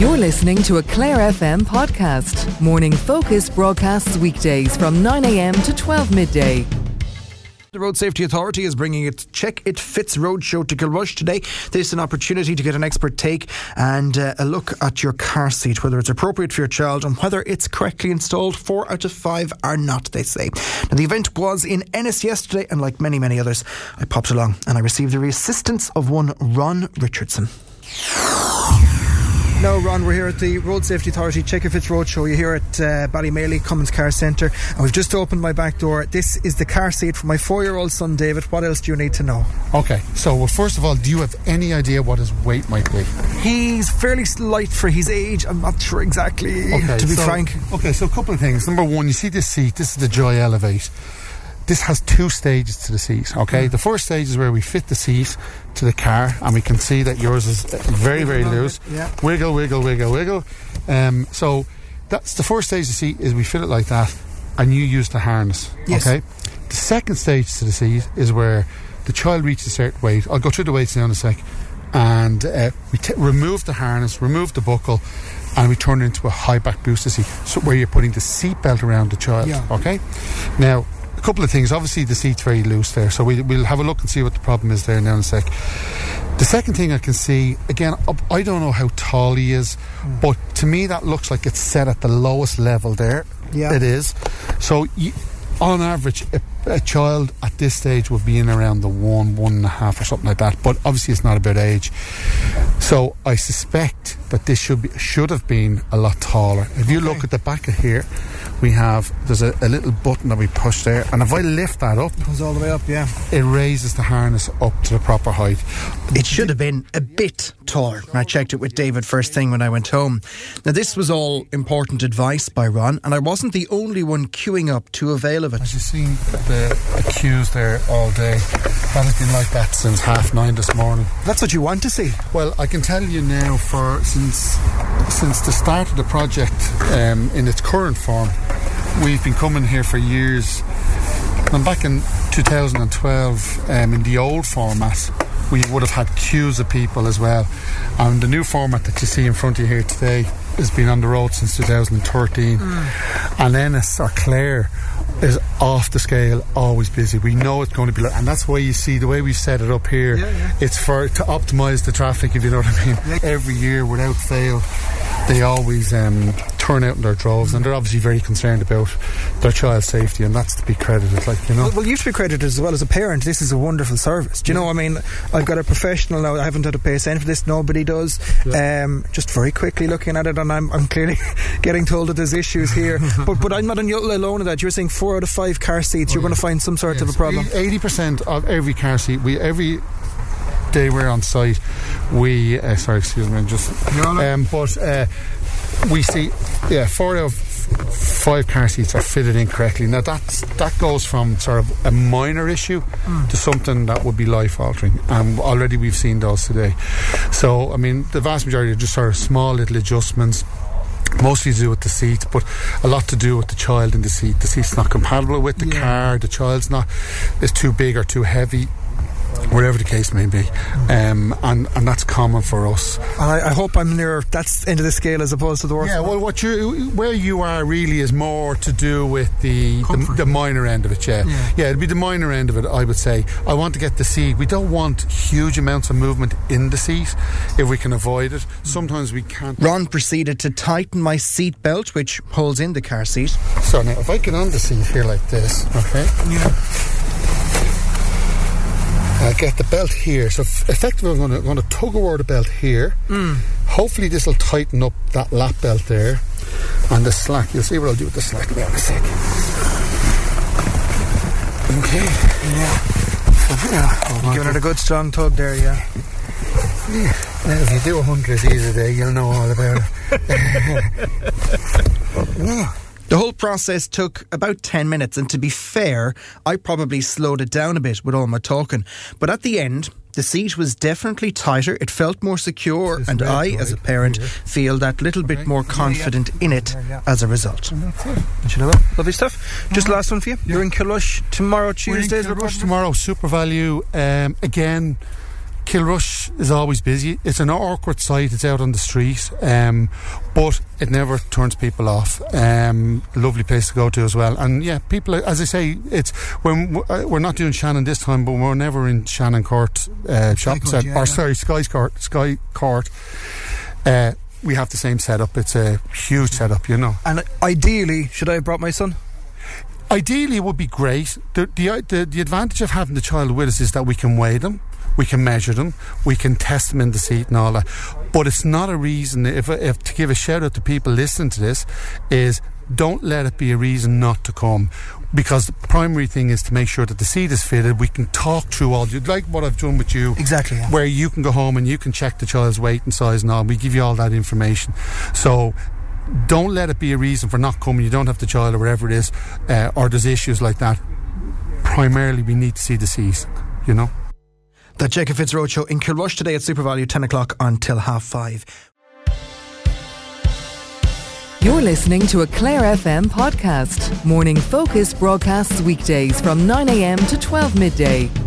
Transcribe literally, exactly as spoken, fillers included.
You're listening to a Clare F M podcast. Morning Focus broadcasts weekdays from nine a.m. to twelve midday. The Road Safety Authority is bringing its Check It Fits Roadshow to Kilrush today. This is an opportunity to get an expert take and uh, a look at your car seat, whether it's appropriate for your child and whether it's correctly installed. Four out of five are not, they say. Now, the event was in Ennis yesterday, and like many, many others, I popped along and I received the assistance of one Ron Richardson. Now, Ron, we're here at the Road Safety Authority Check It Fits Roadshow. You're here at uh, Ballymaley Cummins Car Centre, and we've just opened my back door. This is the car seat for my four-year-old son, David. What else do you need to know? Okay, so well, first of all, do you have any idea what his weight might be? He's fairly light for his age. I'm not sure exactly, okay, to be so, frank. Okay, so a couple of things. Number one, you see this seat. This is the Joy Elevate. This has two stages to the seat, okay? Mm. The first stage is where we fit the seat to the car, and we can see that yours is very, very loose. Yeah. Wiggle, wiggle, wiggle, wiggle. Um, so that's the first stage of the seat, is we fit it like that, and you use the harness, yes. Okay? The second stage to the seat is where the child reaches a certain weight. I'll go through the weights now in a sec. And uh, we t- remove the harness, remove the buckle, and we turn it into a high back booster seat, so where you're putting the seat belt around the child, yeah. Okay? Now, a couple of things. Obviously the seat's very loose there, so we, we'll have a look and see what the problem is there now in a sec. The second thing I can see, again, I don't know how tall he is, mm. but to me that looks like it's set at the lowest level there. Yeah. It is. So you, on average a, a child at this stage would be in around the one, one and a half or something like that, but obviously it's not about age. So I suspect that this should be should have been a lot taller. If you okay. look at the back of here, we have, there's a, a little button that we push there, and if I lift that up, it goes all the way up, yeah. It raises the harness up to the proper height. It should have been a bit taller. I checked it with David first thing when I went home. Now, this was all important advice by Ron, and I wasn't the only one queuing up to avail of it. As you've seen the, the queues there all day, that has been like that since half nine this morning. That's what you want to see. Well, I can tell you now, for since since the start of the project um, in its current form, we've been coming here for years. And back in two thousand twelve, um, in the old format, we would have had queues of people as well. And the new format that you see in front of you here today has been on the road since two thousand thirteen. Mm. And Ennis or Clare is off the scale, always busy. We know it's going to be like, and that's why you see the way we've set it up here. Yeah, yeah. It's for to optimise the traffic, if you know what I mean. Yeah. Every year, without fail, they always um, turn out in their droves, and they're obviously very concerned about their child's safety, and that's to be credited, like, you know. Well, well, you have to be credited as well as a parent. This is a wonderful service. Do you know, I mean, I've got a professional now. I haven't had to pay a cent for this. Nobody does. Yeah. Um, just very quickly looking at it, and I'm, I'm clearly getting told that there's issues here. but but I'm not alone in that. You're saying four out of five car seats, oh, you're yeah. going to find some sort yes. of a problem. eighty percent of every car seat, we every day we're on site, we uh, sorry, excuse me, just um, but uh, we see, yeah, four out of five car seats are fitted in correctly. Now that's that goes from sort of a minor issue mm. to something that would be life altering, and already we've seen those today. So I mean, the vast majority are just sort of small little adjustments, mostly to do with the seat, but a lot to do with the child in the seat. The seat's not compatible with the yeah. car, the child's not, is too big or too heavy, whatever the case may be, um, and and that's common for us. And I, I hope I'm near that end of the scale as opposed to the worst. Yeah, well, what you where you are really is more to do with the the, the minor end of it. Yeah. yeah, yeah, it'd be the minor end of it. I would say I want to get the seat. We don't want huge amounts of movement in the seat if we can avoid it. Sometimes we can't. Ron proceeded to tighten my seat belt, which holds in the car seat. So now, if I get on the seat here like this, okay. Yeah. I get the belt here, so f- effectively I'm going to, going to tug away the belt here. Mm. Hopefully this will tighten up that lap belt there, and the slack, you'll see what I'll do with the slack there in a sec. Okay. Yeah. yeah. You're giving it a good strong tug there, yeah. Yeah. Now if you do a hundred of these a day, you'll know all about it. yeah. The whole process took about ten minutes, and to be fair, I probably slowed it down a bit with all my talking. But at the end, the seat was definitely tighter, it felt more secure, and I, right, as a parent, here. feel that little bit okay. more confident yeah, yeah. in it yeah, yeah. as a result. And that's it. And you know what? Lovely stuff. Just last one for you. Yeah. You're in Kilrush tomorrow, Tuesday. We're in Kilrush tomorrow, Super Value. Um, again, Kilrush is always busy. It's an awkward site. It's out on the street, um, but it never turns people off. Um, lovely place to go to as well. And yeah, people, as I say, it's when we're not doing Shannon this time, but we're never in Shannon Court uh, shopping centre, yeah, or yeah. sorry, Sky Court. Sky Court. Uh, we have the same setup. It's a huge setup, you know. And ideally, should I have brought my son? Ideally, it would be great. The, the the the advantage of having the child with us is that we can weigh them, we can measure them, we can test them in the seat and all that. But it's not a reason. If if to give a shout out to people listening to this, is don't let it be a reason not to come, because the primary thing is to make sure that the seat is fitted. We can talk through all, like what I've done with you, exactly, yeah. where you can go home and you can check the child's weight and size and all. We give you all that information. So don't let it be a reason for not coming. You don't have the child or whatever it is, uh, or there's issues like that. Primarily, we need to see the seat, you know. The Jacob Fitz Road Show in Kilrush today at SuperValu, ten o'clock until half five. You're listening to a Clare F M podcast. Morning Focus broadcasts weekdays from nine a m to twelve midday.